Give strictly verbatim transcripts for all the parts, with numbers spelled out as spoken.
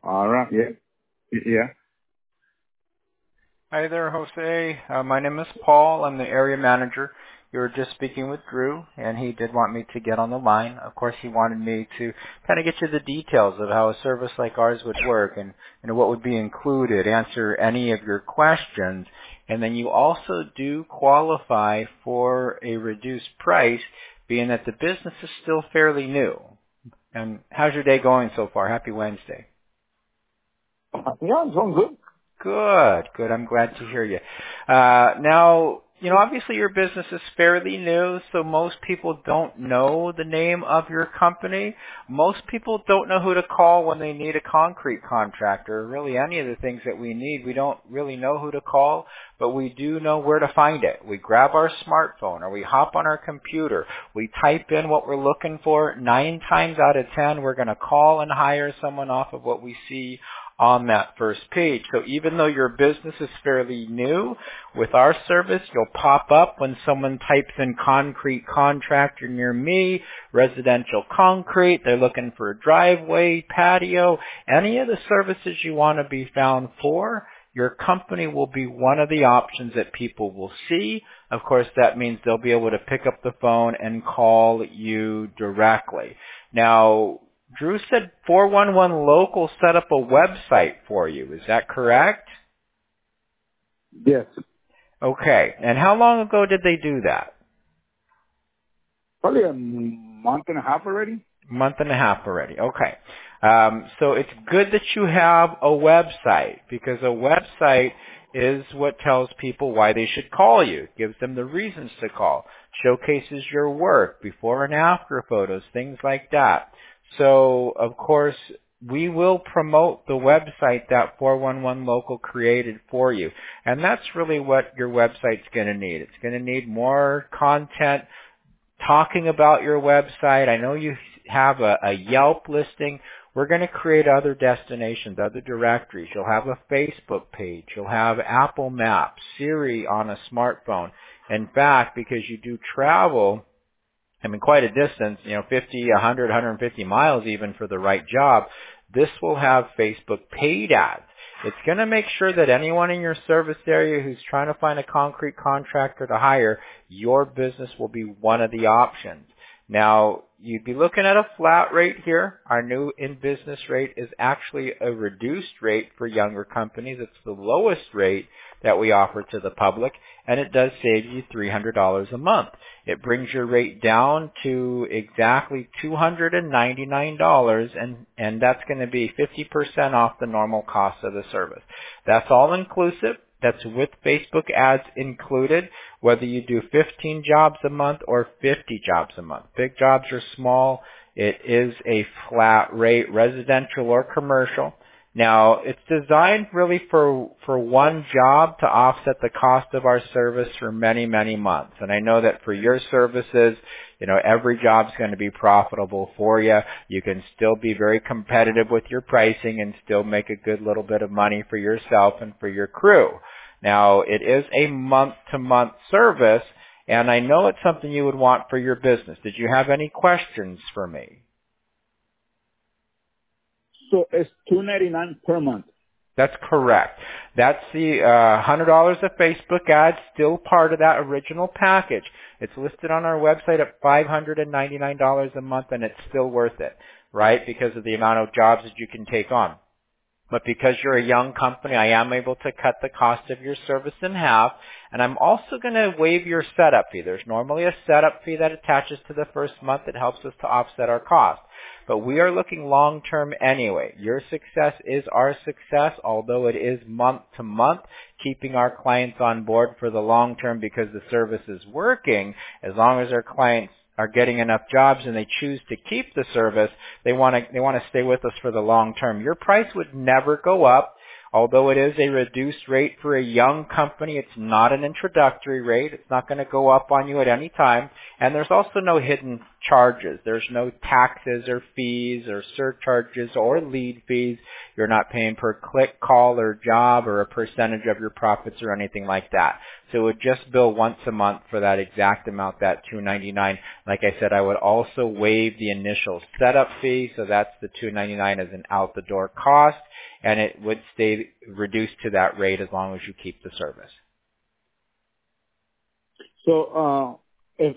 All right. Yeah. Yeah. Hi there, Jose. Uh, my name is Paul. I'm the area manager. You were just speaking with Drew, and he did want me to get on the line. Of course, he wanted me to kind of get you the details of how a service like ours would work and, and what would be included, answer any of your questions. And then you also do qualify for a reduced price, being that the business is still fairly new. And how's your day going so far? Happy Wednesday. Yeah, it's going good. Good, good. I'm glad to hear you. Uh, now, you know, obviously your business is fairly new, so most people don't know the name of your company. Most people don't know who to call when they need a concrete contractor. Really, any of the things that we need, we don't really know who to call, but we do know where to find it. We grab our smartphone or we hop on our computer. We type in what we're looking for. Nine times out of ten, we're going to call and hire someone off of what we see on that first page. So even though your business is fairly new, with our service, you'll pop up when someone types in concrete contractor near me, residential concrete, they're looking for a driveway, patio, any of the services you want to be found for, your company will be one of the options that people will see. Of course, that means they'll be able to pick up the phone and call you directly. Now, Drew said four one one Local set up a website for you. Is that correct? Yes. Okay. And how long ago did they do that? Probably a month and a half already. Month and a half already. Okay. Um, so it's good that you have a website, because a website is what tells people why they should call you, gives them the reasons to call, showcases your work, before and after photos, things like that. So, of course, we will promote the website that four one one Local created for you. And that's really what your website's going to need. It's going to need more content talking about your website. I know you have a, a Yelp listing. We're going to create other destinations, other directories. You'll have a Facebook page. You'll have Apple Maps, Siri on a smartphone. In fact, because you do travel, I mean, quite a distance, you know, fifty, one hundred, one hundred fifty miles even for the right job, this will have Facebook paid ads. It's going to make sure that anyone in your service area who's trying to find a concrete contractor to hire, your business will be one of the options. Now, you'd be looking at a flat rate here. Our new in-business rate is actually a reduced rate for younger companies. It's the lowest rate that we offer to the public, and it does save you three hundred dollars a month. It brings your rate down to exactly two hundred ninety-nine dollars, and, and that's going to be fifty percent off the normal cost of the service. That's all inclusive. That's with Facebook ads included, whether you do fifteen jobs a month or fifty jobs a month. Big jobs or small, it is a flat rate, residential or commercial. Now, it's designed really for, for one job to offset the cost of our service for many, many months. And I know that for your services, you know, every job's going to be profitable for you. You can still be very competitive with your pricing and still make a good little bit of money for yourself and for your crew. Now, it is a month-to-month service, and I know it's something you would want for your business. Did you have any questions for me? So it's two ninety-nine per month. That's correct. That's the uh, one hundred dollars of Facebook ads, still part of that original package. It's listed on our website at five hundred ninety-nine dollars a month, and it's still worth it, right, because of the amount of jobs that you can take on. But because you're a young company, I am able to cut the cost of your service in half, and I'm also going to waive your setup fee. There's normally a setup fee that attaches to the first month that helps us to offset our cost. But we are looking long-term anyway. Your success is our success, although it is month-to-month, keeping our clients on board for the long term because the service is working. As long as our clients are getting enough jobs and they choose to keep the service, they want to they want to stay with us for the long term. Your price would never go up. Although it is a reduced rate for a young company, it's not an introductory rate. It's not going to go up on you at any time. And there's also no hidden charges. There's no taxes or fees or surcharges or lead fees. You're not paying per click, call, or job or a percentage of your profits or anything like that. So it would just bill once a month for that exact amount, that two ninety-nine. Like I said, I would also waive the initial setup fee, so that's the two ninety-nine as an out-the-door cost, and it would stay reduced to that rate as long as you keep the service. So, uh, if,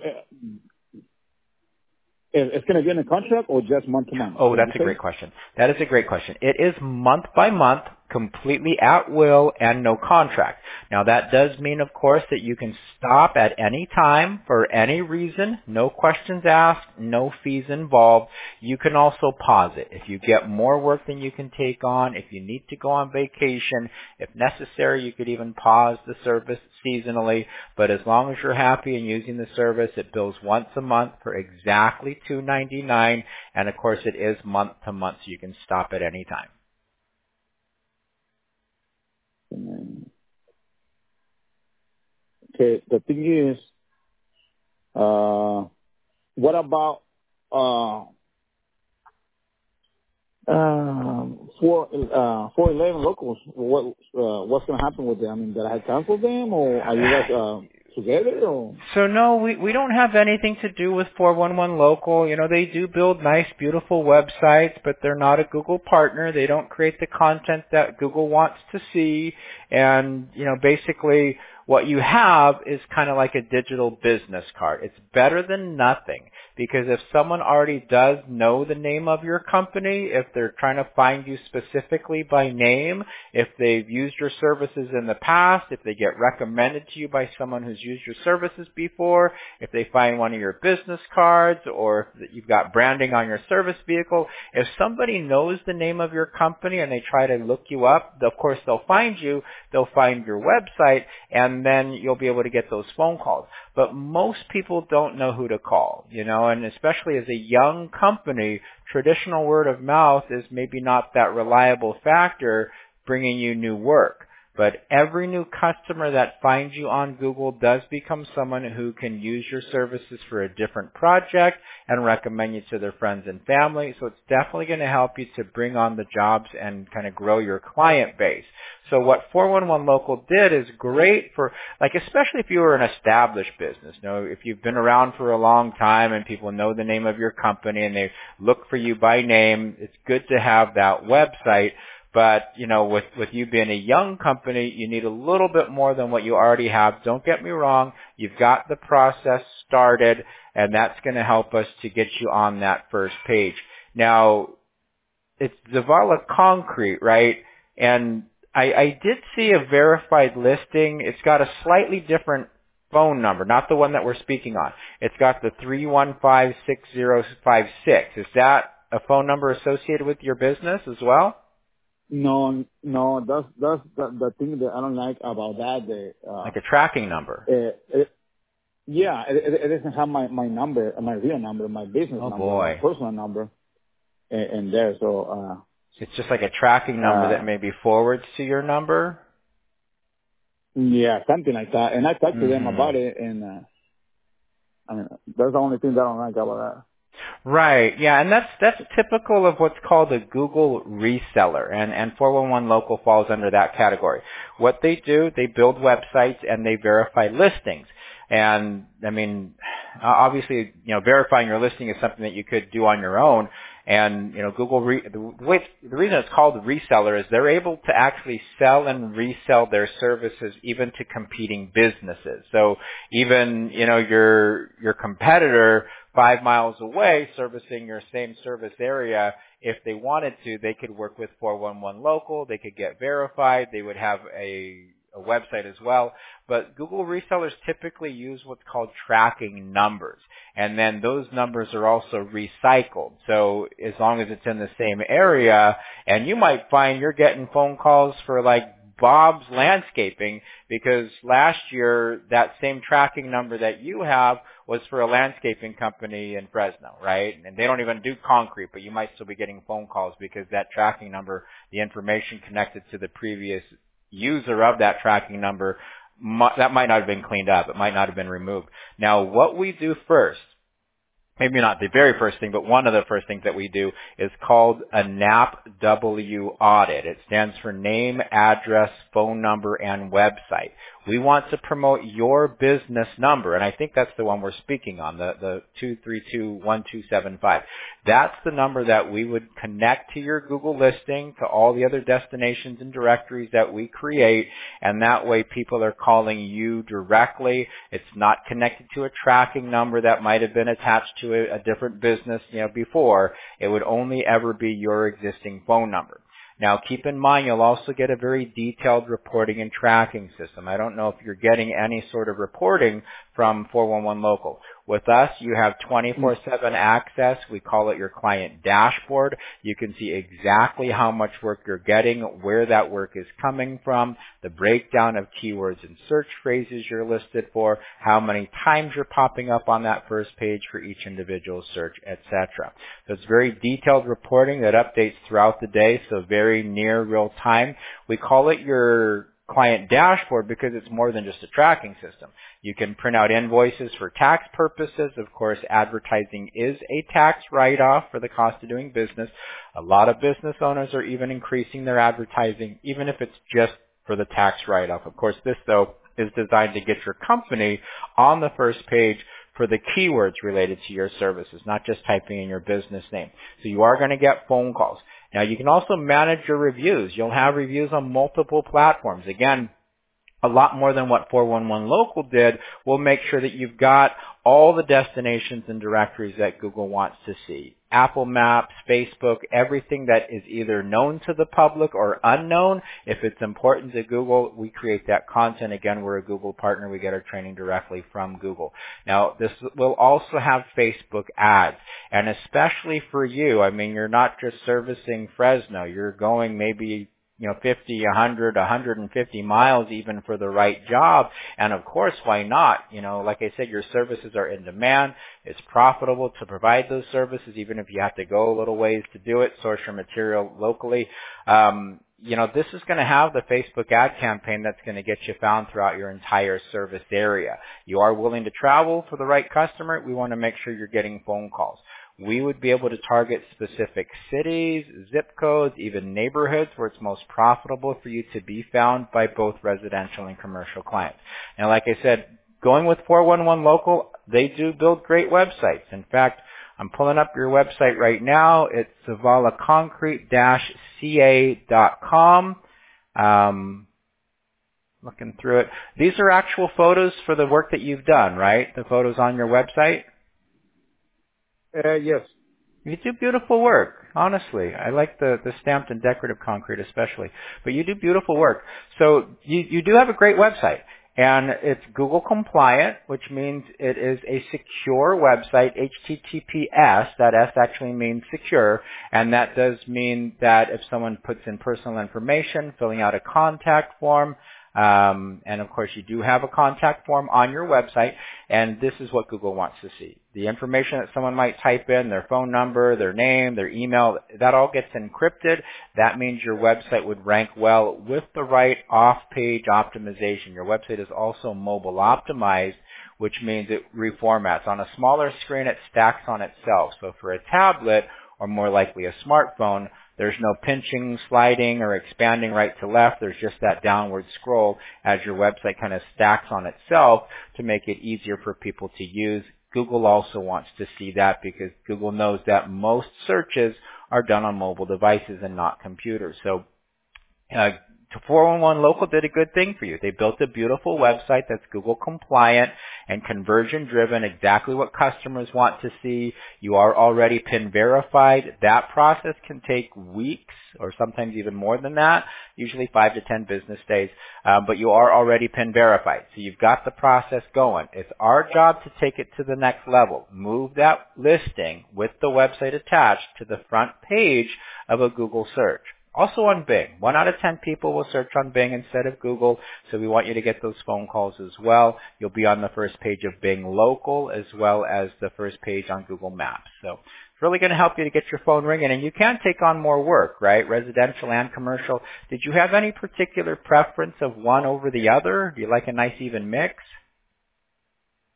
if it's going to be in a contract or just month to month? Oh, that's a great question. That is a great question. It is month by month, completely at will, and no contract. Now, that does mean, of course, that you can stop at any time for any reason, no questions asked, no fees involved. You can also pause it. If you get more work than you can take on, if you need to go on vacation, if necessary, you could even pause the service seasonally. But as long as you're happy and using the service, it bills once a month for exactly two ninety-nine, and of course, it is month to month, so you can stop at any time. Okay, the thing is, uh, what about uh, uh, four uh, four eleven locals? What uh, what's going to happen with them? I mean, did I cancel them, or are you guys uh, together? Or? So no, we we don't have anything to do with four one one Local. You know, they do build nice, beautiful websites, but they're not a Google partner. They don't create the content that Google wants to see, and you know, basically, what you have is kind of like a digital business card. It's better than nothing, because if someone already does know the name of your company, if they're trying to find you specifically by name, if they've used your services in the past, if they get recommended to you by someone who's used your services before, if they find one of your business cards, or if you've got branding on your service vehicle, if somebody knows the name of your company and they try to look you up, of course they'll find you, they'll find your website, and then you'll be able to get those phone calls. But most people don't know who to call, you know, and especially as a young company, traditional word of mouth is maybe not that reliable factor bringing you new work. But every new customer that finds you on Google does become someone who can use your services for a different project and recommend you to their friends and family. So it's definitely going to help you to bring on the jobs and kind of grow your client base. So what four one one Local did is great for, like, especially if you were an established business. You know, if you've been around for a long time and people know the name of your company and they look for you by name, it's good to have that website. But, you know, with, with you being a young company, you need a little bit more than what you already have. Don't get me wrong. You've got the process started, and that's going to help us to get you on that first page. Now, it's Zavala Concrete, right? And I, I did see a verified listing. It's got a slightly different phone number, not the one that we're speaking on. It's got the three one five, six zero five six. Is that a phone number associated with your business as well? No, no, that's that's the, the thing that I don't like about that. The, uh, Like a tracking number. Uh, it, yeah, it, it, it doesn't have my my number, my real number, my business Oh, number, boy. my personal number, in, in there. So uh, It's just like a tracking number uh, that maybe forwards to your number? yeah, something like that. And I talked to them Mm-hmm. about it, and uh, I mean that's the only thing that I don't like about that. Right, yeah, and that's that's typical of what's called a Google reseller, and and four one one Local falls under that category. What they do, they build websites and they verify listings. And I mean, obviously, you know, verifying your listing is something that you could do on your own. And you know, Google re- the, way it's, the reason it's called a reseller is they're able to actually sell and resell their services even to competing businesses. So even, you know, your your competitor five miles away servicing your same service area, if they wanted to, they could work with four one one Local. They could get verified. They would have a a website as well. But Google resellers typically use what's called tracking numbers. And then those numbers are also recycled. So as long as it's in the same area, and you might find you're getting phone calls for like Bob's Landscaping, because last year that same tracking number that you have was for a landscaping company in Fresno, right? And they don't even do concrete, but you might still be getting phone calls because that tracking number, the information connected to the previous user of that tracking number, that might not have been cleaned up. It might not have been removed. Now, what we do first maybe not the very first thing, but one of the first things that we do is called a N A P W audit. It stands for name, address, phone number, and website. We want to promote your business number, and I think that's the one we're speaking on, the, the two three two, one two seven five. That's the number that we would connect to your Google listing, to all the other destinations and directories that we create, and that way people are calling you directly. It's not connected to a tracking number that might have been attached to a, a different business, you know, before. It would only ever be your existing phone number. Now, keep in mind, you'll also get a very detailed reporting and tracking system. I don't know if you're getting any sort of reporting from four one one Local. With us, you have twenty-four seven access. We call it your client dashboard. You can see exactly how much work you're getting, where that work is coming from, the breakdown of keywords and search phrases you're listed for, how many times you're popping up on that first page for each individual search, et cetera. So it's very detailed reporting that updates throughout the day, so very near real time. We call it your client dashboard because it's more than just a tracking system. You can print out invoices for tax purposes. Of course, advertising is a tax write-off for the cost of doing business. A lot of business owners are even increasing their advertising, even if it's just for the tax write-off. Of course, this, though, is designed to get your company on the first page for the keywords related to your services, not just typing in your business name. So you are going to get phone calls. Now, you can also manage your reviews. You'll have reviews on multiple platforms. Again, a lot more than what four one one Local did. We'll make sure that you've got all the destinations and directories that Google wants to see. Apple Maps, Facebook, everything that is either known to the public or unknown. If it's important to Google, we create that content. Again, we're a Google partner. We get our training directly from Google. Now, this will also have Facebook ads. And especially for you, I mean, you're not just servicing Fresno. You're going maybe you know, fifty, a hundred, a hundred fifty miles even for the right job. And of course, why not? You know, like I said, your services are in demand. It's profitable to provide those services, even if you have to go a little ways to do it, source your material locally. Um, you know, this is going to have the Facebook ad campaign that's going to get you found throughout your entire service area. You are willing to travel for the right customer. We want to make sure you're getting phone calls. We would be able to target specific cities, zip codes, even neighborhoods where it's most profitable for you to be found by both residential and commercial clients. And like I said, going with four one one Local, they do build great websites. In fact, I'm pulling up your website right now. It's Zavala Concrete C A dot com. Um, looking through it. These are actual photos for the work that you've done, right? The photos on your website? Uh, yes. You do beautiful work, honestly. I like the, the stamped and decorative concrete especially. But you do beautiful work. So you, you do have a great website. And it's Google compliant, which means it is a secure website, H T T P S. That S actually means secure. And that does mean that if someone puts in personal information, filling out a contact form, Um, and of course, you do have a contact form on your website, and this is what Google wants to see. The information that someone might type in, their phone number, their name, their email, that all gets encrypted. That means your website would rank well with the right off-page optimization. Your website is also mobile optimized, which means it reformats. On a smaller screen, it stacks on itself. So for a tablet, or more likely a smartphone, there's no pinching, sliding, or expanding right to left. There's just that downward scroll as your website kind of stacks on itself to make it easier for people to use. Google also wants to see that because Google knows that most searches are done on mobile devices and not computers. So uh, four one one Local did a good thing for you. They built a beautiful website that's Google compliant and conversion driven, exactly what customers want to see. You are already PIN verified. That process can take weeks or sometimes even more than that, usually five to ten business days, um, but you are already PIN verified. So you've got the process going. It's our job to take it to the next level. Move that listing with the website attached to the front page of a Google search. Also on Bing. One out of ten people will search on Bing instead of Google, so we want you to get those phone calls as well. You'll be on the first page of Bing Local as well as the first page on Google Maps. So it's really going to help you to get your phone ringing, and you can take on more work, right? Residential and commercial. Did you have any particular preference of one over the other? Do you like a nice even mix?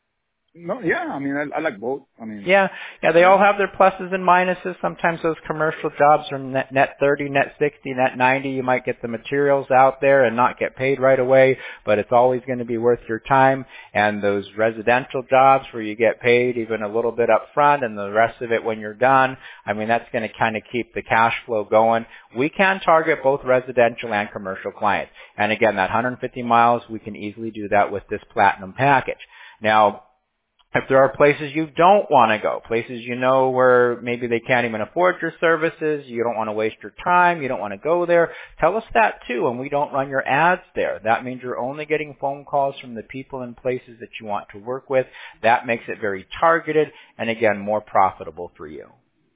No, yeah, I mean, I, I like both. I mean, Yeah, yeah, they yeah. all have their pluses and minuses. Sometimes those commercial jobs are net, net thirty, net sixty, net ninety. You might get the materials out there and not get paid right away, but it's always going to be worth your time. And those residential jobs where you get paid even a little bit up front and the rest of it when you're done, I mean, that's going to kind of keep the cash flow going. We can target both residential and commercial clients. And again, that one hundred fifty miles, we can easily do that with this platinum package. Now, if there are places you don't want to go, places you know where maybe they can't even afford your services, you don't want to waste your time, you don't want to go there, tell us that too, and we don't run your ads there. That means you're only getting phone calls from the people and places that you want to work with. That makes it very targeted and, again, more profitable for you.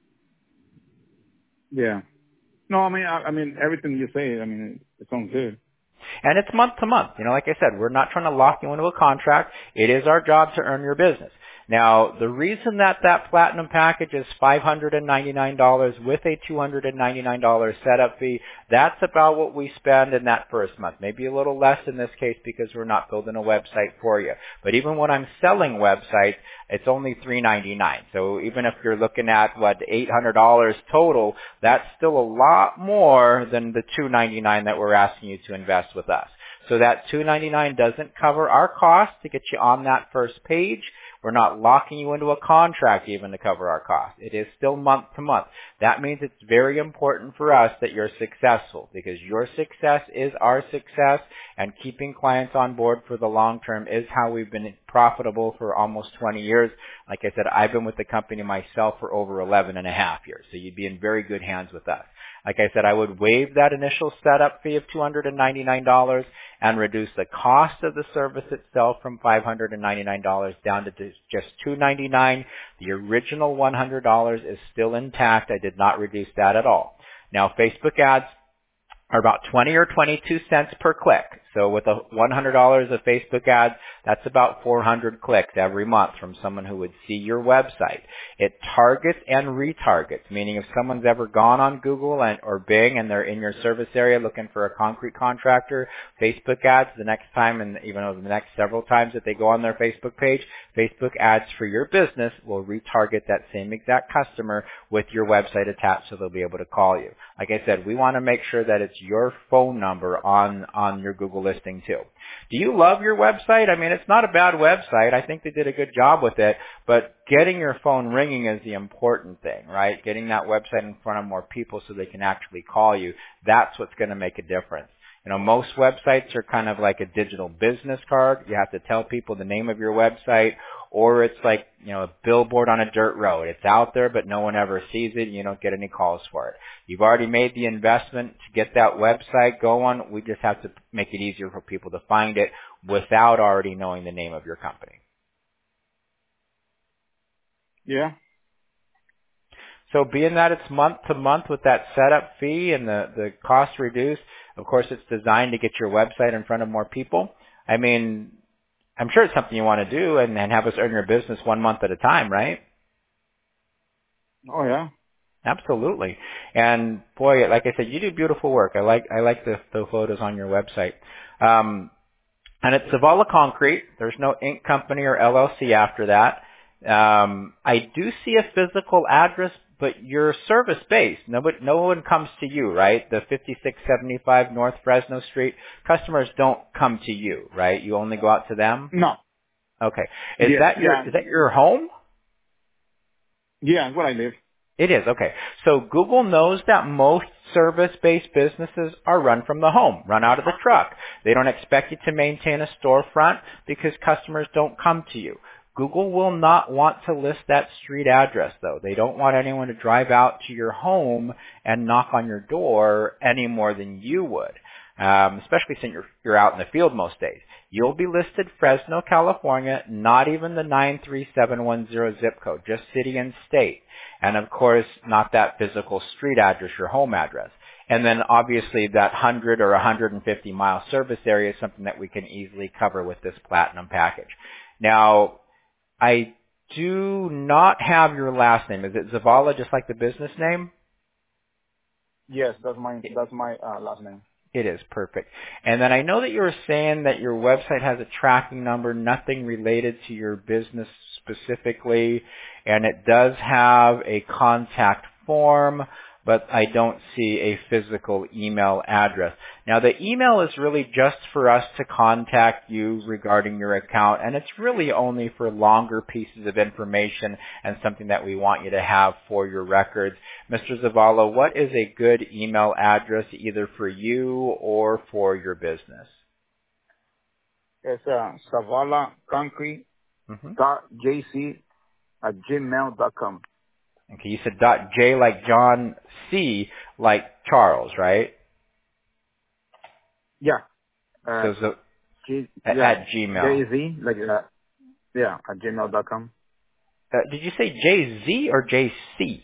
Yeah. No, I mean, I, I mean, everything you say, I mean, it sounds good. And it's month to month. You know, like I said, we're not trying to lock you into a contract. It is our job to earn your business. Now, the reason that that platinum package is five hundred ninety-nine dollars with a two hundred ninety-nine dollars setup fee, that's about what we spend in that first month. Maybe a little less in this case because we're not building a website for you. But even when I'm selling websites, it's only three ninety-nine. So even if you're looking at, what, eight hundred dollars total, that's still a lot more than the two ninety-nine that we're asking you to invest with us. So that two ninety-nine doesn't cover our cost to get you on that first page. We're not locking you into a contract even to cover our cost. It is still month to month. That means it's very important for us that you're successful because your success is our success, and keeping clients on board for the long term is how we've been profitable for almost twenty years. Like I said, I've been with the company myself for over eleven and a half years, so you'd be in very good hands with us. Like I said, I would waive that initial setup fee of two hundred ninety-nine dollars and reduce the cost of the service itself from five hundred ninety-nine dollars down to just two hundred ninety-nine dollars. The original one hundred dollars is still intact. I did not reduce that at all. Now, Facebook ads are about twenty or twenty-two cents per click. So with a one hundred dollars of Facebook ads, that's about four hundred clicks every month from someone who would see your website. It targets and retargets, meaning if someone's ever gone on Google and, or Bing and they're in your service area looking for a concrete contractor, Facebook ads the next time and even over the next several times that they go on their Facebook page, Facebook ads for your business will retarget that same exact customer with your website attached so they'll be able to call you. Like I said, we want to make sure that it's your phone number on, on your Google listing too. Do you love your website? I mean, it's not a bad website. I think they did a good job with it, but getting your phone ringing is the important thing, right? Getting that website in front of more people so they can actually call you. That's what's going to make a difference. You know, most websites are kind of like a digital business card. You have to tell people the name of your website, or it's like, you know, a billboard on a dirt road. It's out there, but no one ever sees it, and you don't get any calls for it. You've already made the investment to get that website going. We just have to make it easier for people to find it without already knowing the name of your company. Yeah. So being that it's month to month with that setup fee and the, the cost reduced, of course it's designed to get your website in front of more people. I mean, I'm sure it's something you want to do and, and have us earn your business one month at a time, right? Oh, yeah. Absolutely. And boy, like I said, you do beautiful work. I like, I like the, the photos on your website. Um, and it's Zavala Concrete. There's no Inc company or L L C after that. Um, I do see a physical address, but you're service-based. No, no one comes to you, right? The fifty-six seventy-five North Fresno Street, customers don't come to you, right? You only go out to them? No. Okay. Is Yes, that your, yeah. is that your home? Yeah, it's where I live. It is, okay. So Google knows that most service-based businesses are run from the home, run out of the truck. They don't expect you to maintain a storefront because customers don't come to you. Google will not want to list that street address, though. They don't want anyone to drive out to your home and knock on your door any more than you would, um, especially since you're, you're out in the field most days. You'll be listed Fresno, California, not even the nine three seven one zero zip code, just city and state. And, of course, not that physical street address, your home address. And then, obviously, that one hundred or one hundred fifty mile service area is something that we can easily cover with this Platinum package. Now, I do not have your last name. Is it Zavala, just like the business name? Yes, that's my, that's my uh, last name. It is perfect. And then I know that you were saying that your website has a tracking number, nothing related to your business specifically, and it does have a contact form, but I don't see a physical email address. Now the email is really just for us to contact you regarding your account, and it's really only for longer pieces of information and something that we want you to have for your records. Mister Zavala, what is a good email address either for you or for your business? It's uh, Zavala Concrete Mm-hmm. dot J C at gmail dot com. Okay, you said dot J like John, C like Charles, right? Yeah. Uh, So, so G, at, yeah. at Gmail. J Z, like, uh, yeah, at gmail dot com. Uh, did you say J Z or J C?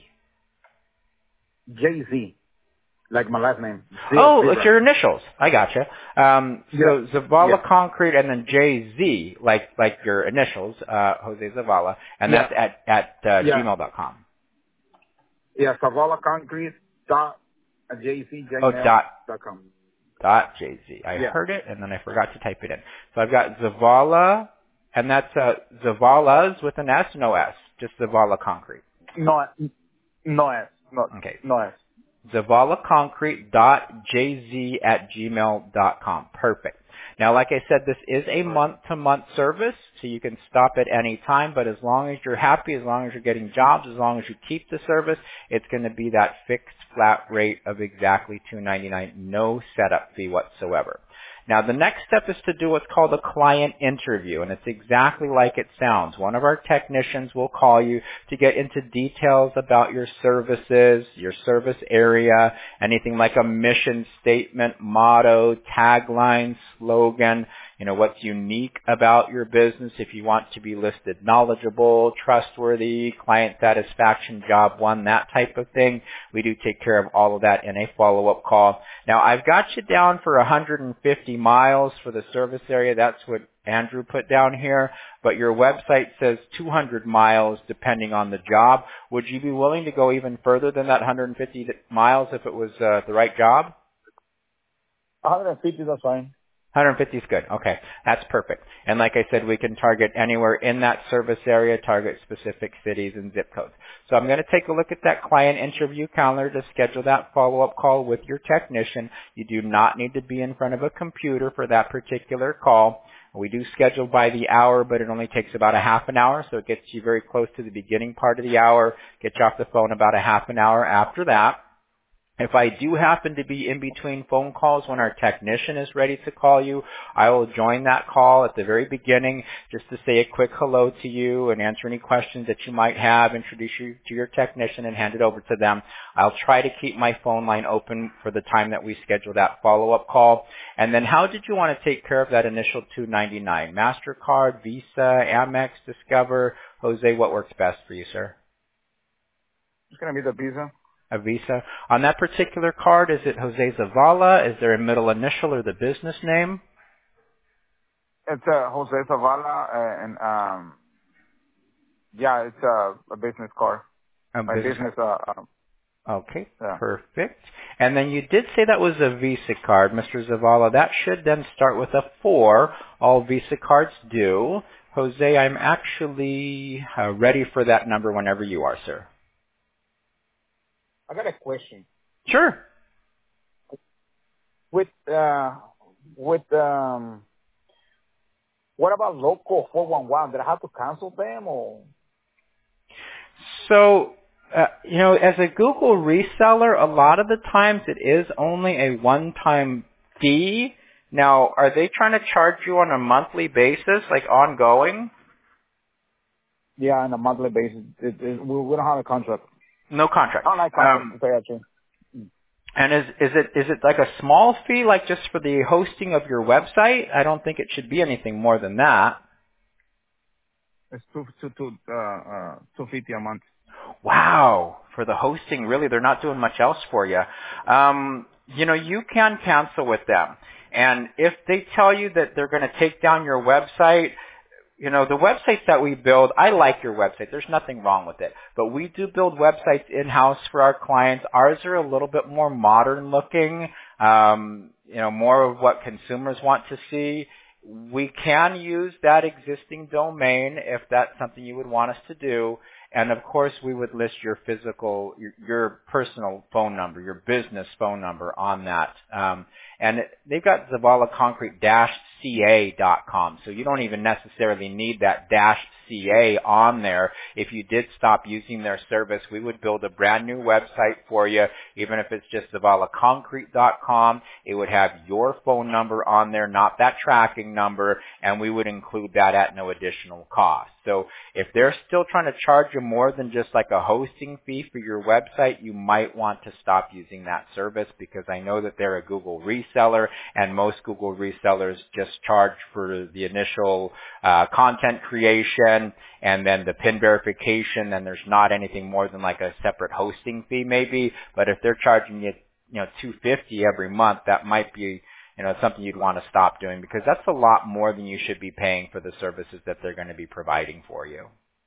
J Z, like my last name. Zero, Oh, it's zebra. your initials. I gotcha. Um, Yeah. so Zavala Yeah. Concrete and then J Z, like like your initials, uh, Jose Zavala, and Yeah. that's at at uh, Yeah. gmail dot com. Yeah. Zavala Concrete dot J C Oh, gmail dot dot com. dot J Z. I Yeah. heard it and then I forgot to type it in. So I've got Zavala, and that's uh, Zavala's with an S, no S, just Zavala Concrete. No, no S. No, Okay. no S. Zavala Concrete dot J Z at gmail dot com. Perfect. Now, like I said, this is a month-to-month service, so you can stop at any time, but as long as you're happy, as long as you're getting jobs, as long as you keep the service, it's going to be that fixed flat rate of exactly two ninety-nine, no setup fee whatsoever. Now, the next step is to do what's called a client interview, and it's exactly like it sounds. One of our technicians will call you to get into details about your services, your service area, anything like a mission statement, motto, tagline, slogan, you know, what's unique about your business if you want to be listed knowledgeable, trustworthy, client satisfaction, job one, that type of thing. We do take care of all of that in a follow-up call. Now, I've got you down for one hundred fifty miles for the service area. That's what Andrew put down here. But your website says two hundred miles depending on the job. Would you be willing to go even further than that one hundred fifty miles if it was uh, the right job? one hundred fifty, that's fine. one hundred fifty is good. Okay, that's perfect. And like I said, we can target anywhere in that service area, target specific cities and zip codes. So I'm going to take a look at that client interview calendar to schedule that follow-up call with your technician. You do not need to be in front of a computer for that particular call. We do schedule by the hour, but it only takes about a half an hour, so it gets you very close to the beginning part of the hour, gets you off the phone about a half an hour after that. If I do happen to be in between phone calls when our technician is ready to call you, I will join that call at the very beginning just to say a quick hello to you and answer any questions that you might have, introduce you to your technician and hand it over to them. I'll try to keep my phone line open for the time that we schedule that follow-up call. And then how did you want to take care of that initial two ninety-nine? MasterCard, Visa, Amex, Discover? Jose, what works best for you, sir? It's going to be the Visa. A Visa. On that particular card, is it Jose Zavala? Is there a middle initial or the business name? It's uh, Jose Zavala, uh, and um, yeah, it's uh, a business card. A My business. business, uh, um, Okay, yeah. perfect. And then you did say that was a Visa card, Mister Zavala. That should then start with a four. All Visa cards do. Jose, I'm actually uh, ready for that number whenever you are, sir. I got a question. Sure. With uh, with um, what about local four one one? Did I have to cancel them or? So, uh, you know, as a Google reseller, a lot of the times it is only a one-time fee. Now, are they trying to charge you on a monthly basis, like ongoing? Yeah, on a monthly basis. It, it, we, we don't have a contract. No contract. I don't like contracts, Um, to tell you the truth. and is is it is it like a small fee, like just for the hosting of your website? I don't think it should be anything more than that. It's two two two uh uh two fifty a month. Wow. For the hosting, really, they're not doing much else for you. Um, you know, you can cancel with them. And if they tell you that they're going to take down your website, you know, the websites that we build, I like your website. There's nothing wrong with it. But we do build websites in-house for our clients. Ours are a little bit more modern looking. Um, you know, more of what consumers want to see, we can use that existing domain if that's something you would want us to do. And of course, we would list your physical, your, your personal phone number, your business phone number on that. Um, and it, they've got Zavala Concrete dash C A dot com, so you don't even necessarily need that dash C A on there. If you did stop using their service, we would build a brand new website for you, even if it's just Zavala Concrete dot com. It would have your phone number on there, not that tracking number, and we would include that at no additional cost. So if they're still trying to charge you more than just like a hosting fee for your website, you might want to stop using that service, because I know that they're a Google reseller, and most Google resellers just charge for the initial uh, content creation and then the PIN verification, and there's not anything more than like a separate hosting fee maybe. But if they're charging you, you know, two hundred fifty dollars every month, that might be, you know, something you'd want to stop doing, because that's a lot more than you should be paying for the services that they're going to be providing for you.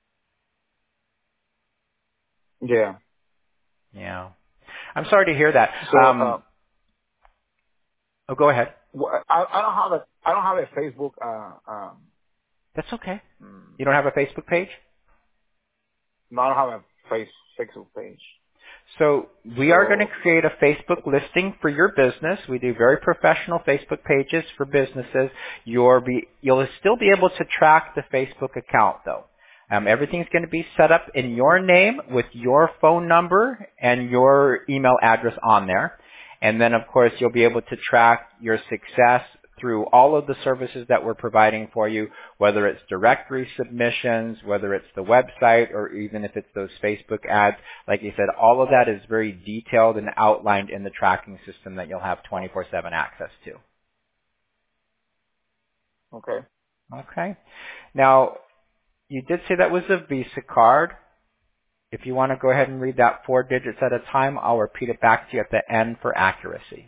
Yeah. Yeah. I'm sorry to hear that. So, Um, uh, oh, go ahead. wh- I, I don't have a, I don't have a Facebook, uh, um, That's okay. mm, You don't have a Facebook page? no, I don't have a face, Facebook page. So we are going to So, create a Facebook listing for your business. We do very professional Facebook pages for businesses. You'll be, you'll still be able to track the Facebook account though. Um, everything's going to be set up in your name with your phone number and your email address on there. And then of course you'll be able to track your success through all of the services that we're providing for you, whether it's directory submissions, whether it's the website, or even if it's those Facebook ads. Like you said, all of that is very detailed and outlined in the tracking system that you'll have twenty-four seven access to. okay. Okay. Now, you did say that was a Visa card. If you want to go ahead and read that four digits at a time, I'll repeat it back to you at the end for accuracy.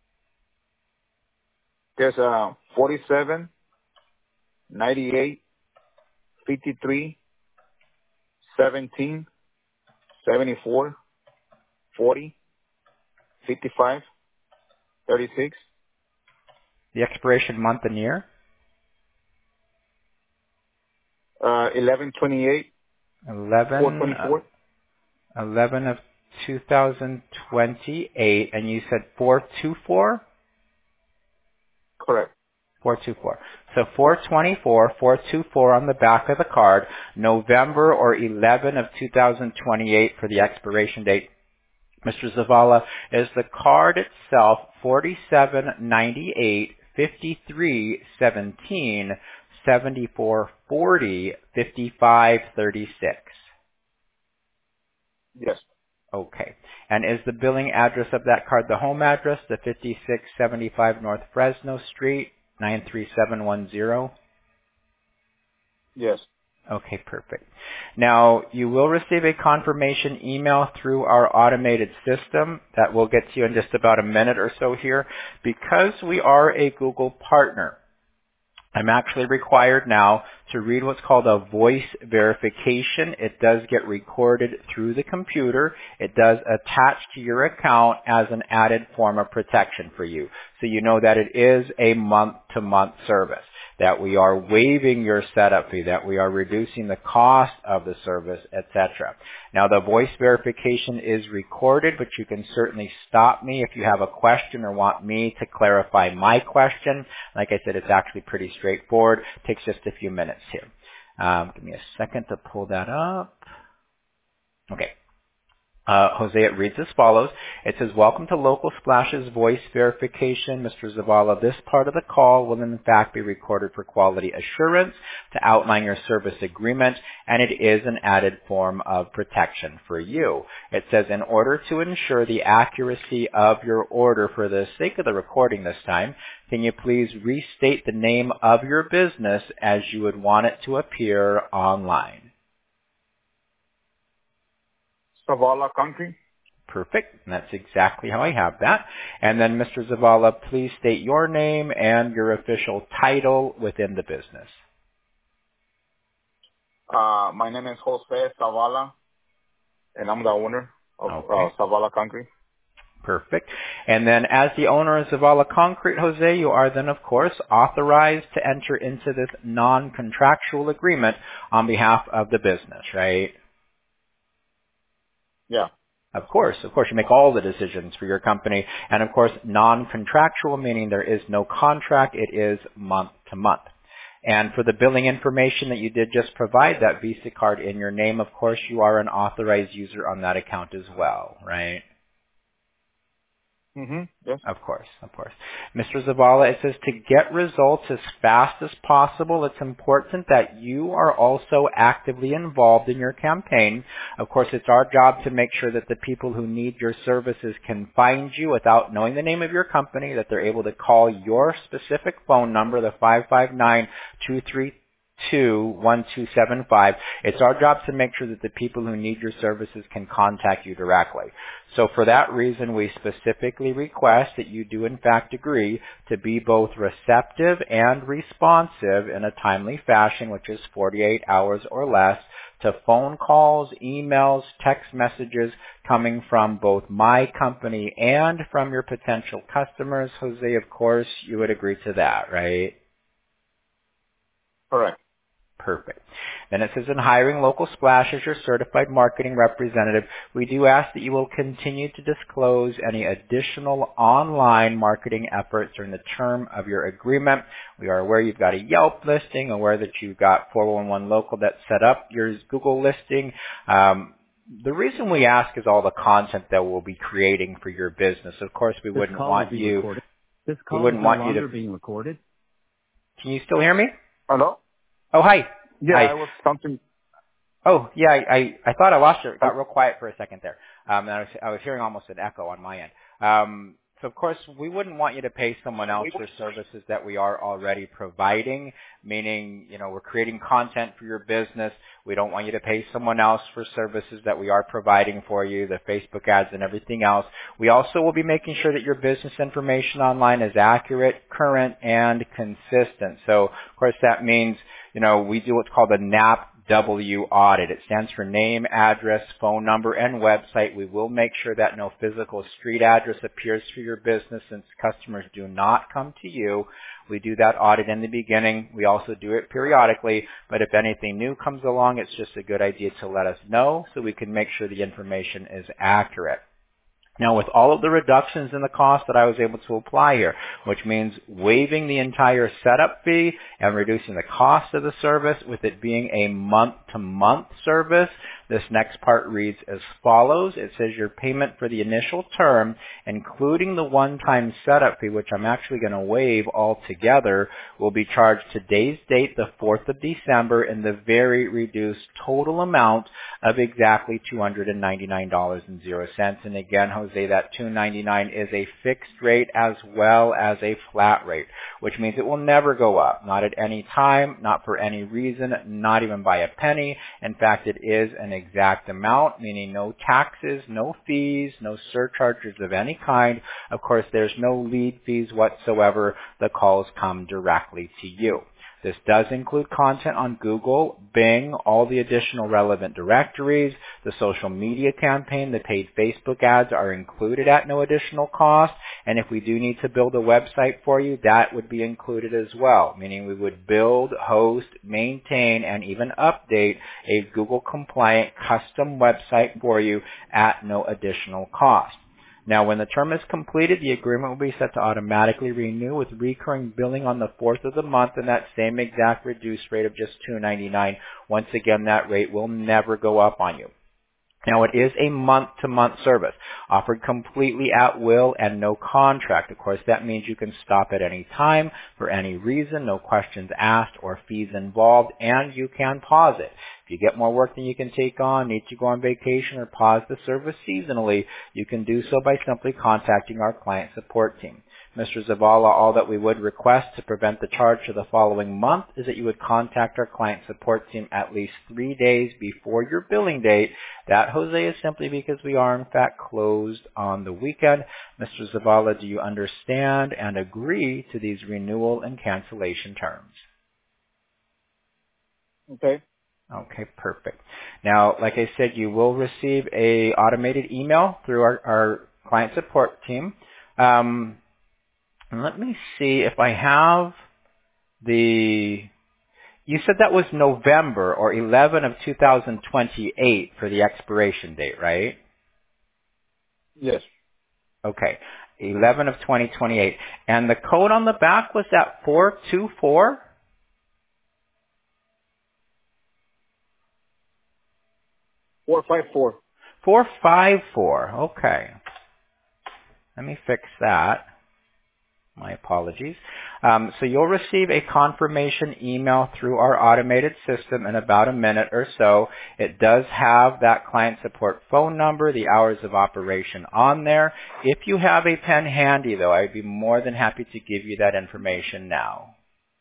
There's, uh, forty-seven, ninety-eight, fifty-three, seventeen, seventy-four, forty, fifty-five, thirty-six, The expiration month and year? uh, eleven twenty-eight, four eleven, uh, twenty-four. eleven of two thousand twenty-eight, and you said four two four? Correct. four two four. So four twenty-four, four two four on the back of the card, November or eleven of two thousand twenty-eight for the expiration date. Mister Zavala, is the card itself forty-seven ninety-eight fifty-three seventeen seventy-four forty fifty-five thirty-six? Yes. Okay. And is the billing address of that card the home address, the fifty-six seventy-five North Fresno Street, nine three seven one zero? Yes. Okay, perfect. Now, you will receive a confirmation email through our automated system that will get to you in just about a minute or so here. Because we are a Google partner, I'm actually required now to read what's called a voice verification. It does get recorded through the computer. It does attach to your account as an added form of protection for you. So you know that it is a month-to-month service, that we are waiving your setup fee, that we are reducing the cost of the service, et cetera. Now, the voice verification is recorded, but you can certainly stop me if you have a question or want me to clarify my question. Like I said, it's actually pretty straightforward. It takes just a few minutes here. Um, give me a second to pull that up. Okay. Uh, Jose, it reads as follows. It says, welcome to Local Splash's voice verification. Mister Zavala, this part of the call will in fact be recorded for quality assurance to outline your service agreement, and it is an added form of protection for you. It says, in order to ensure the accuracy of your order for the sake of the recording this time, can you please restate the name of your business as you would want it to appear online? Zavala Country. Perfect. And that's exactly how I have that. And then, Mister Zavala, please state your name and your official title within the business. Uh, my name is Jose Zavala, and I'm the owner of Okay. uh, Zavala Country. Perfect. And then as the owner of Zavala Concrete, Jose, you are then, of course, authorized to enter into this non-contractual agreement on behalf of the business, right? Yeah. Of course, of course, you make all the decisions for your company. And of course, non-contractual, meaning there is no contract, it is month to month. And for the billing information that you did just provide, that Visa card in your name, of course, you are an authorized user on that account as well, right? Mm-hmm. Yes. Of course, of course. Mister Zavala, it says to get results as fast as possible, it's important that you are also actively involved in your campaign. Of course, it's our job to make sure that the people who need your services can find you without knowing the name of your company, that they're able to call your specific phone number, the five five nine, two three two, one two seven five. It's our job to make sure that the people who need your services can contact you directly. So for that reason, we specifically request that you do in fact agree to be both receptive and responsive in a timely fashion, which is forty-eight hours or less, to phone calls, emails, text messages coming from both my company and from your potential customers. Jose, of course, you would agree to that, right? Correct. Perfect. Then it says in hiring Local Splash as your certified marketing representative, we do ask that you will continue to disclose any additional online marketing efforts during the term of your agreement. We are aware you've got a Yelp listing, aware that you've got four one one Local that set up your Google listing. Um, the reason we ask is all the content that we'll be creating for your business. Of course, we This wouldn't call want will be you. recorded. This We call is wouldn't no want you longer to. being recorded. Can you still hear me? Hello? Oh, hi. Yeah, Hi. I was something. Oh, yeah, I, I, I thought I lost you. It got real quiet for a second there. Um, and I was, I was hearing almost an echo on my end. Um, so, of course, we wouldn't want you to pay someone else for services that we are already providing, meaning, you know, we're creating content for your business. We don't want you to pay someone else for services that we are providing for you, the Facebook ads and everything else. We also will be making sure that your business information online is accurate, current, and consistent. So, of course, that means, you know, we do what's called a N A P W audit. It stands for name, address, phone number, and website. We will make sure that no physical street address appears for your business since customers do not come to you. We do that audit in the beginning. We also do it periodically, but if anything new comes along, it's just a good idea to let us know so we can make sure the information is accurate. Now, with all of the reductions in the cost that I was able to apply here, which means waiving the entire setup fee and reducing the cost of the service with it being a month-to-month service, this next part reads as follows. It says your payment for the initial term, including the one-time setup fee, which I'm actually going to waive altogether, will be charged today's date, the fourth of December, in the very reduced total amount of exactly two hundred ninety-nine dollars and zero cents. And again, Jose, that two hundred ninety-nine dollars is a fixed rate as well as a flat rate, which means it will never go up, not at any time, not for any reason, not even by a penny. In fact, it is an exact amount, meaning no taxes, no fees, no surcharges of any kind. Of course, there's no lead fees whatsoever. The calls come directly to you. This does include content on Google, Bing, all the additional relevant directories, the social media campaign, the paid Facebook ads are included at no additional cost. And if we do need to build a website for you, that would be included as well, meaning we would build, host, maintain, and even update a Google compliant custom website for you at no additional cost. Now, when the term is completed, the agreement will be set to automatically renew with recurring billing on the fourth of the month and that same exact reduced rate of just two hundred ninety-nine dollars. Once again, that rate will never go up on you. Now, it is a month-to-month service offered completely at will and no contract. Of course, that means you can stop at any time for any reason, no questions asked or fees involved, and you can pause it. If you get more work than you can take on, need to go on vacation, or pause the service seasonally, you can do so by simply contacting our client support team. Mister Zavala, all that we would request to prevent the charge for the following month is that you would contact our client support team at least three days before your billing date. That, Jose, is simply because we are in fact closed on the weekend. Mister Zavala, do you understand and agree to these renewal and cancellation terms? Okay. Okay, perfect. Now, like I said, you will receive a automated email through our, our client support team. Um, and let me see if I have the, you said that was November or eleven of two thousand twenty-eight for the expiration date, right? Yes. Okay. eleven of twenty twenty-eight. And the code on the back was that four two four? Four five four. four five four. Okay. Let me fix that. My apologies. Um, so you'll receive a confirmation email through our automated system in about a minute or so. It does have that client support phone number, the hours of operation on there. If you have a pen handy, though, I'd be more than happy to give you that information now.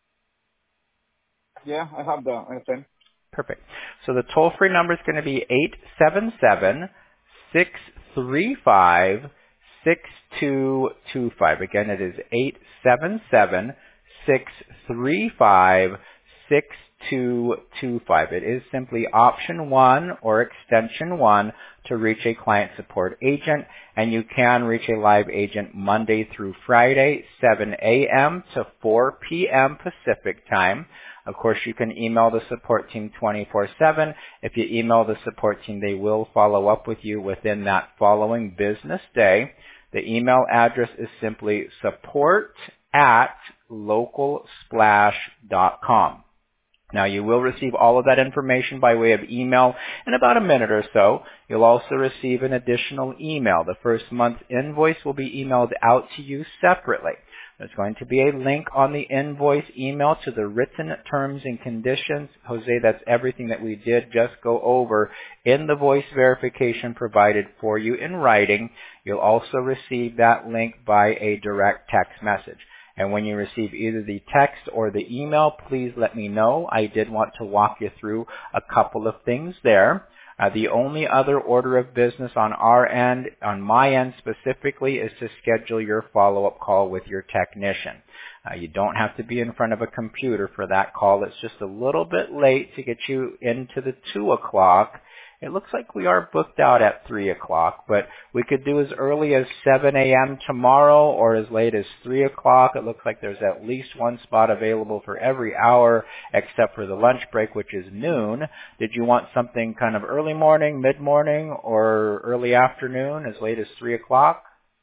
Yeah, I have the pen. Perfect. So the toll-free number is going to be eight seven seven, six three five, six two two five. Again, it is eight seven seven, six three five, six two two five. It is simply option one or extension one to reach a client support agent, and you can reach a live agent Monday through Friday, seven a.m. to four p.m. Pacific time. Of course, you can email the support team twenty-four seven. If you email the support team, they will follow up with you within that following business day. The email address is simply support at local splash dot com. Now, you will receive all of that information by way of email in about a minute or so. You'll also receive an additional email. The first month's invoice will be emailed out to you separately. There's going to be a link on the invoice email to the written terms and conditions. Jose, that's everything that we did just go over in the voice verification provided for you in writing. You'll also receive that link by a direct text message. And when you receive either the text or the email, please let me know. I did want to walk you through a couple of things there. Uh, the only other order of business on our end, on my end specifically, is to schedule your follow-up call with your technician. Uh, you don't have to be in front of a computer for that call. It's just a little bit late to get you into the two o'clock. It looks like we are booked out at three o'clock, but we could do as early as seven a.m. tomorrow or as late as three o'clock. It looks like there's at least one spot available for every hour except for the lunch break, which is noon. Did you want something kind of early morning, mid-morning, or early afternoon, as late as three o'clock?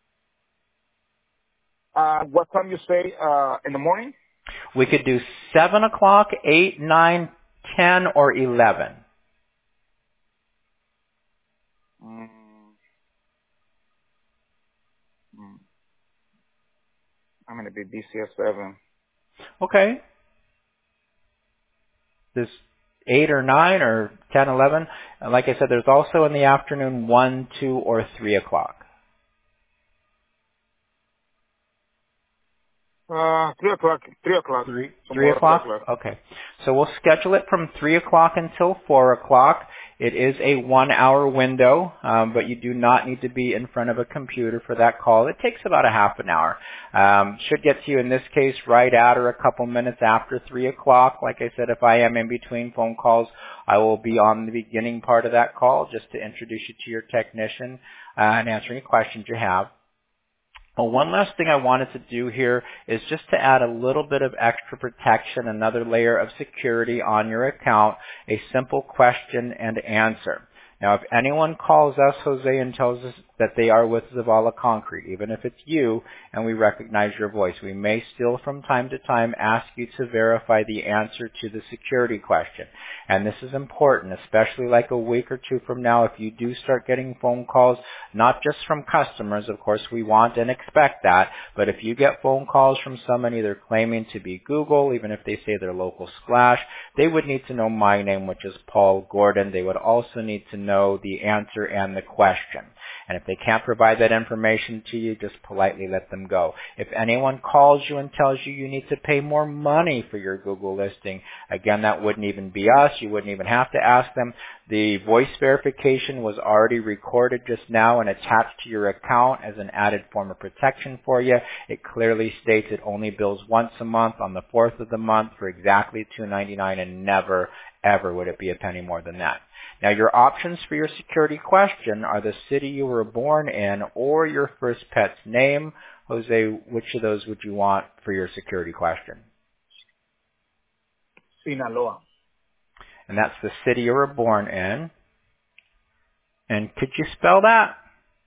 Uh, what time you say, uh, in the morning? We could do seven o'clock, eight, nine, ten, or eleven. Mm, mm. I'm going to be busy at seven. Okay. There's eight or nine or ten, eleven. And like I said, there's also in the afternoon one, two, or three o'clock. Uh, three o'clock. Three o'clock. Three, three Tomorrow, three o'clock? o'clock. Okay. So we'll schedule it from three o'clock until four o'clock. It is a one-hour window, um, but you do not need to be in front of a computer for that call. It takes about a half an hour. Um, should get to you in this case right at or a couple minutes after three o'clock. Like I said, if I am in between phone calls, I will be on the beginning part of that call just to introduce you to your technician uh, and answer any questions you have. Well, one last thing I wanted to do here is just to add a little bit of extra protection, another layer of security on your account, a simple question and answer. Now, if anyone calls us, Jose, and tells us that they are with Zavala Concrete, even if it's you and we recognize your voice, we may still from time to time ask you to verify the answer to the security question. And this is important, especially like a week or two from now, if you do start getting phone calls, not just from customers, of course we want and expect that, but if you get phone calls from someone either claiming to be Google, even if they say they're local Splash, they would need to know my name, which is Paul Gordon. They would also need to know the answer and the question. And if they can't provide that information to you, just politely let them go. If anyone calls you and tells you you need to pay more money for your Google listing, again, that wouldn't even be us. You wouldn't even have to ask them. The voice verification was already recorded just now and attached to your account as an added form of protection for you. It clearly states it only bills once a month on the fourth of the month for exactly two ninety-nine, and never, ever would it be a penny more than that. Now, your options for your security question are the city you were born in or your first pet's name. Jose, which of those would you want for your security question? Sinaloa. And that's the city you were born in. And could you spell that?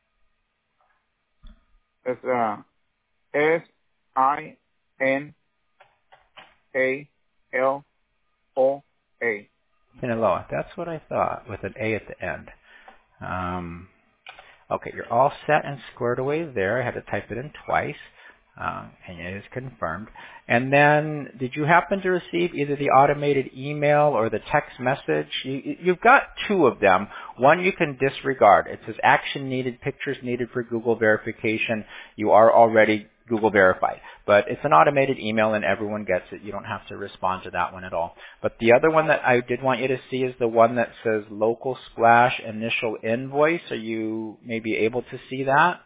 It's uh, S I N A L O A. Sinaloa. That's what I thought, with an A at the end. Um, okay, you're all set and squared away there. I had to type it in twice, uh, and it is confirmed. And then, did you happen to receive either the automated email or the text message? You, you've got two of them. One you can disregard. It says action needed, pictures needed for Google verification. You are already Google verified. But it's an automated email and everyone gets it. You don't have to respond to that one at all. But the other one that I did want you to see is the one that says local splash initial invoice. Are you maybe able to see that?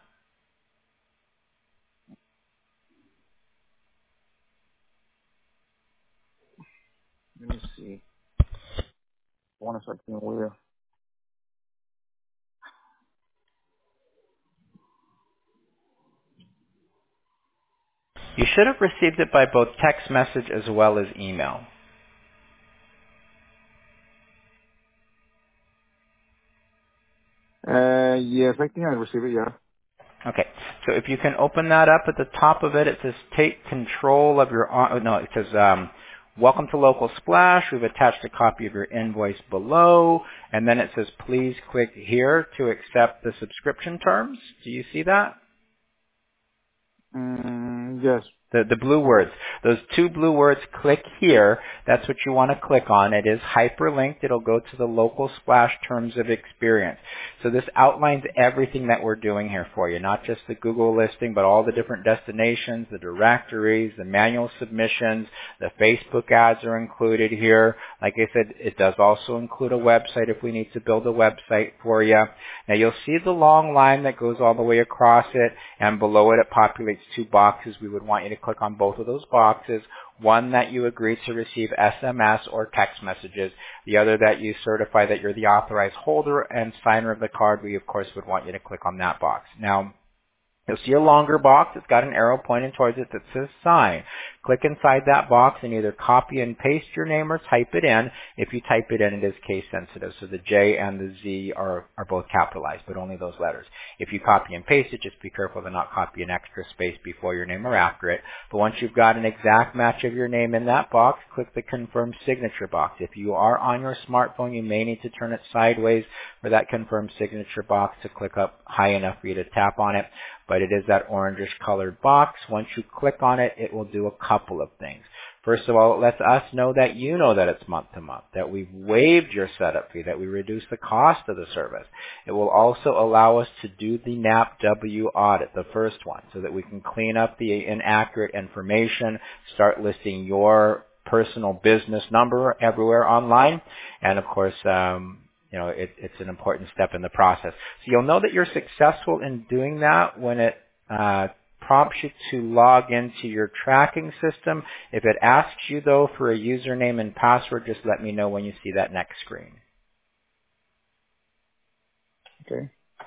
Let me see. One second. Where? You should have received it by both text message as well as email. Uh, yes, I think I received it. Yeah. Okay, so if you can open that up at the top of it, it says take control of your, oh, no, it says um, welcome to Local Splash. We've attached a copy of your invoice below, and then it says please click here to accept the subscription terms. Do you see that? Mm, yes. The, the blue words. Those two blue words, click here. That's what you want to click on. It is hyperlinked. It'll go to the Local Splash Terms of Experience. So this outlines everything that we're doing here for you, not just the Google listing, but all the different destinations, the directories, the manual submissions, the Facebook ads are included here. Like I said, it does also include a website if we need to build a website for you. Now you'll see the long line that goes all the way across it, and below it, it populates two boxes. We would want you to click on both of those boxes. One that you agree to receive S M S or text messages. The other that you certify that you're the authorized holder and signer of the card. We, of course, would want you to click on that box. Now, you'll see a longer box. It's got an arrow pointing towards it that says sign. Click inside that box and either copy and paste your name or type it in. If you type it in, it is case sensitive. So the J and the Z are, are both capitalized, but only those letters. If you copy and paste it, just be careful to not copy an extra space before your name or after it. But once you've got an exact match of your name in that box, click the confirm signature box. If you are on your smartphone, you may need to turn it sideways for that confirm signature box to click up high enough for you to tap on it. But it is that orangish colored box. Once you click on it, it will do a couple of things. First of all, it lets us know that you know that it's month to month, that we've waived your setup fee, that we reduce the cost of the service. It will also allow us to do the N A P W audit, the first one, so that we can clean up the inaccurate information, start listing your personal business number everywhere online, and of course, um, you know, it, it's an important step in the process. So you'll know that you're successful in doing that when it uh, prompts you to log into your tracking system. If it asks you, though, for a username and password, just let me know when you see that next screen. Okay.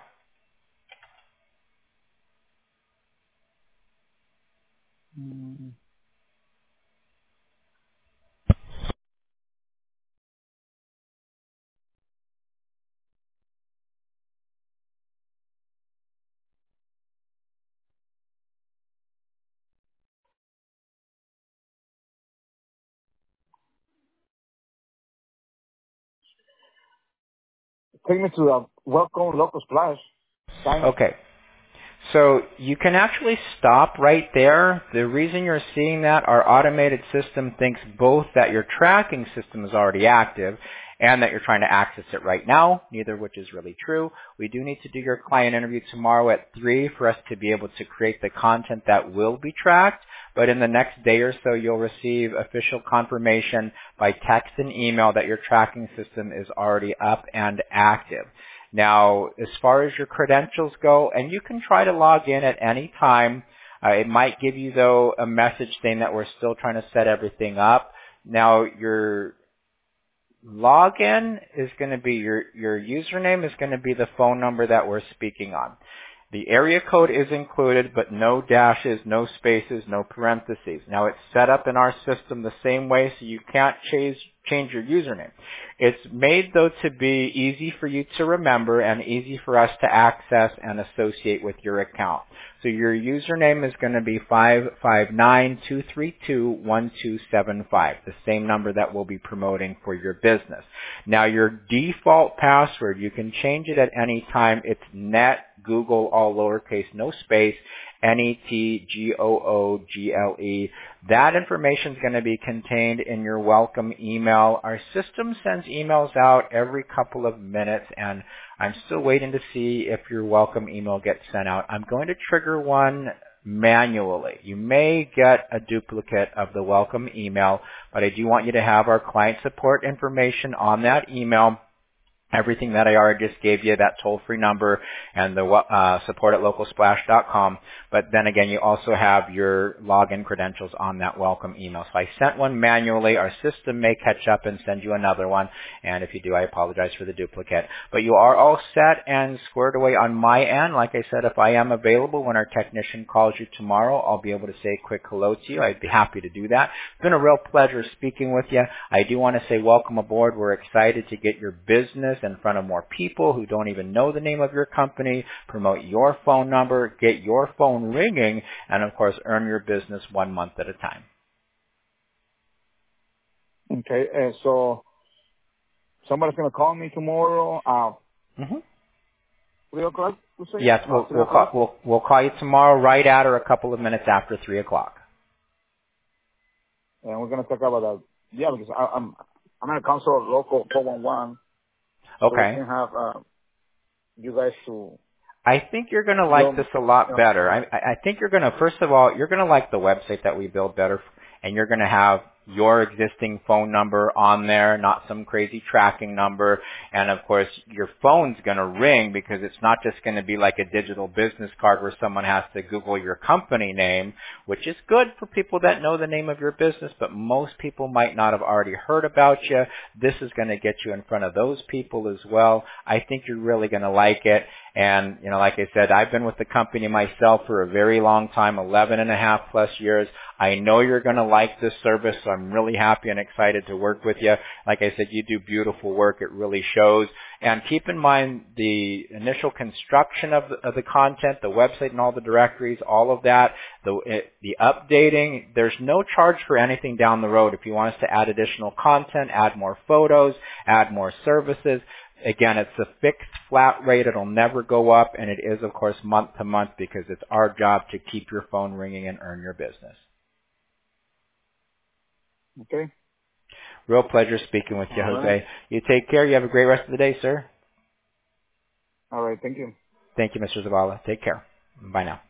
Mm. Take me to the welcome Local Splash. Sign up. Okay. So you can actually stop right there. The reason you're seeing that, our automated system thinks both that your tracking system is already active and that you're trying to access it right now, neither of which is really true. We do need to do your client interview tomorrow at three for us to be able to create the content that will be tracked. But in the next day or so, you'll receive official confirmation by text and email that your tracking system is already up and active. Now, as far as your credentials go, and you can try to log in at any time, uh, it might give you, though, a message saying that we're still trying to set everything up. Now, your login is going to be your, your username is going to be the phone number that we're speaking on. The area code is included, but no dashes, no spaces, no parentheses. Now it's set up in our system the same way, so you can't change, change your username. It's made, though, to be easy for you to remember and easy for us to access and associate with your account. So your username is going to be five five nine two three two one two seven five, the same number that we'll be promoting for your business. Now your default password, you can change it at any time. It's net Google, all lowercase, no space, N E T G O O G L E. That information is going to be contained in your welcome email. Our system sends emails out every couple of minutes, and I'm still waiting to see if your welcome email gets sent out. I'm going to trigger one manually. You may get a duplicate of the welcome email, but I do want you to have our client support information on that email. Everything that I already just gave you, that toll-free number and the uh, support at local splash dot com. But then again, you also have your login credentials on that welcome email. So I sent one manually. Our system may catch up and send you another one. And if you do, I apologize for the duplicate. But you are all set and squared away on my end. Like I said, if I am available when our technician calls you tomorrow, I'll be able to say a quick hello to you. I'd be happy to do that. It's been a real pleasure speaking with you. I do want to say welcome aboard. We're excited to get your business in front of more people who don't even know the name of your company, promote your phone number, get your phone ringing, and of course earn your business one month at a time. Okay, uh, so somebody's going to call me tomorrow. Uh, mm-hmm. Three o'clock, you say? Yes, No, we'll, we'll, call, we'll, we'll call you tomorrow right at or a couple of minutes after three o'clock. And we're going to talk about that. Yeah, because I, I'm I'm going to consult local four one one. Okay. So we can have uh, you guys to... I think you're going to like this a lot better. I, I think you're going to, first of all, you're going to like the website that we build better, and you're going to have your existing phone number on there, not some crazy tracking number. And of course, your phone's going to ring because it's not just going to be like a digital business card where someone has to Google your company name, which is good for people that know the name of your business, but most people might not have already heard about you. This is going to get you in front of those people as well. I think you're really going to like it. And, you know, like I said, I've been with the company myself for a very long time, eleven and a half plus years. I know you're going to like this service, so I'm really happy and excited to work with you. Like I said, you do beautiful work. It really shows. And keep in mind the initial construction of the, of the content, the website and all the directories, all of that, the, it, the updating. There's no charge for anything down the road. If you want us to add additional content, add more photos, add more services, again, it's a fixed flat rate. It'll never go up, and it is, of course, month to month because it's our job to keep your phone ringing and earn your business. Okay. Real pleasure speaking with you, All Jose. right. You take care. You have a great rest of the day, sir. All right. Thank you. Thank you, Mister Zavala. Take care. Bye now.